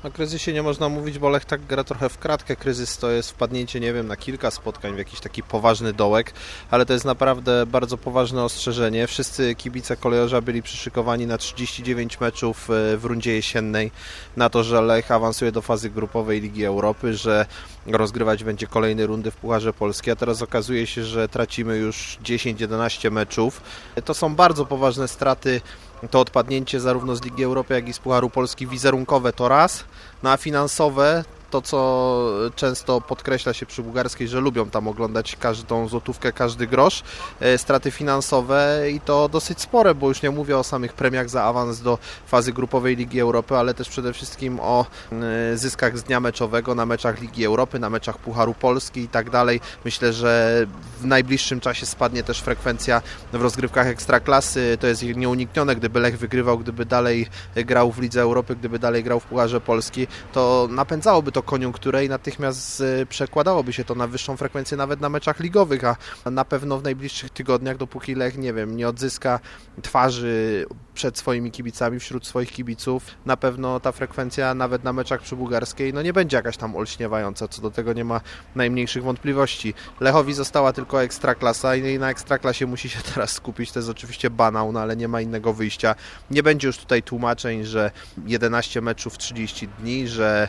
O kryzysie nie można mówić, bo Lech tak gra trochę w kratkę. Kryzys to jest wpadnięcie, nie wiem, na kilka spotkań w jakiś taki poważny dołek, ale to jest naprawdę bardzo poważne ostrzeżenie. Wszyscy kibice Kolejorza byli przyszykowani na 39 meczów w rundzie jesiennej, na to, że Lech awansuje do fazy grupowej Ligi Europy, że rozgrywać będzie kolejne rundy w Pucharze Polski, a teraz okazuje się, że tracimy już 10-11 meczów. To są bardzo poważne straty. To odpadnięcie zarówno z Ligi Europy, jak i z Pucharu Polski wizerunkowe to raz, no a finansowe to, co często podkreśla się przy bułgarskiej, że lubią tam oglądać każdą złotówkę, każdy grosz, straty finansowe i to dosyć spore, bo już nie mówię o samych premiach za awans do fazy grupowej Ligi Europy, ale też przede wszystkim o zyskach z dnia meczowego na meczach Ligi Europy, na meczach Pucharu Polski i tak dalej. Myślę, że w najbliższym czasie spadnie też frekwencja w rozgrywkach Ekstraklasy. To jest nieuniknione, gdyby Lech wygrywał, gdyby dalej grał w Lidze Europy, gdyby dalej grał w Pucharze Polski, to napędzałoby to koniunkturę i natychmiast przekładałoby się to na wyższą frekwencję nawet na meczach ligowych, a na pewno w najbliższych tygodniach, dopóki Lech, nie wiem, nie odzyska twarzy przed swoimi kibicami, wśród swoich kibiców, na pewno ta frekwencja nawet na meczach przy bułgarskiej nie będzie jakaś tam olśniewająca, co do tego nie ma najmniejszych wątpliwości. Lechowi została tylko Ekstraklasa i na Ekstraklasie musi się teraz skupić, to jest oczywiście banał, no ale nie ma innego wyjścia. Nie będzie już tutaj tłumaczeń, że 11 meczów w 30 dni, że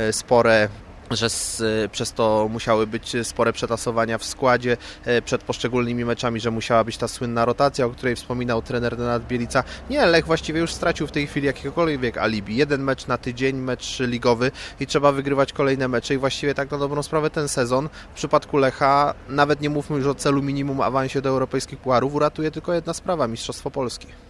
przez to musiały być spore przetasowania w składzie przed poszczególnymi meczami, że musiała być ta słynna rotacja, o której wspominał trener Nenad Bielica. Nie, Lech właściwie już stracił w tej chwili jakiekolwiek alibi. Jeden mecz na tydzień, mecz ligowy i trzeba wygrywać kolejne mecze i właściwie tak na dobrą sprawę ten sezon w przypadku Lecha, nawet nie mówmy już o celu minimum awansie do europejskich pucharów, uratuje tylko jedna sprawa, Mistrzostwo Polski.